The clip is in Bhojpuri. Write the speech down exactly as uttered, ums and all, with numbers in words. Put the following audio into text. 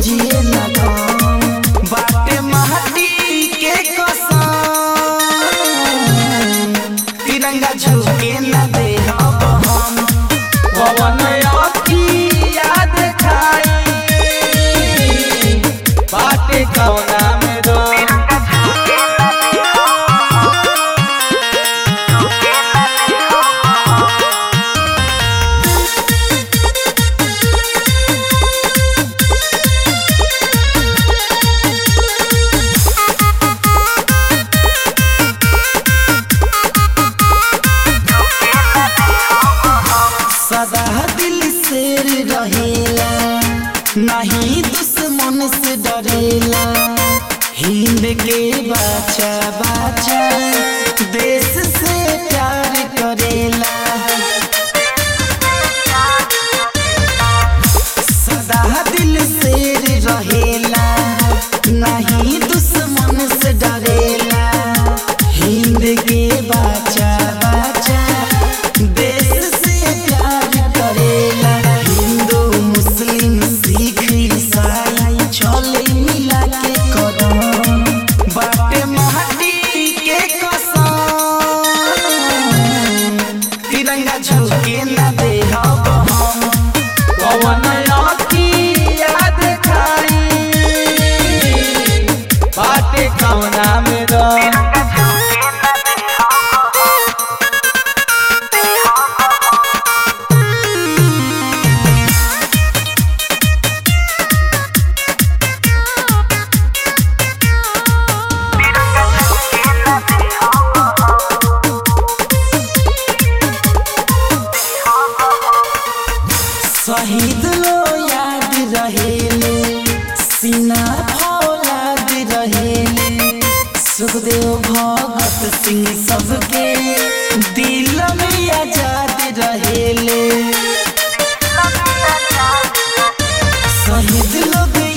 बुझिए ना कम बाटे माटी के कसम तिरंगा झुके ना दे अब हम पवन अखिया देखाई बाटे कौना में दो सदा दिल शेर रहेला नहीं दुश्मन से डरेला हिंद के बच्चा बच्चा देश से प्यार करेला सदा दिल शेर रहेला नहीं दुश्मन से डरेला हिंद के बच्चा बच्चा देश से प्यार करेला हिंदू मुस्लिम सिख ईसाई चले मिला के कदम बाटे माटी के कसम तिरंगा झुके ना दे अब हम पवन अखिया देखाई बाटे कौना में दो शहीद लो याद रहेले सीना फौलाद रहेले सुखदेव भगत सिंह सबके दिल में आजाद रहेले शहीद लोग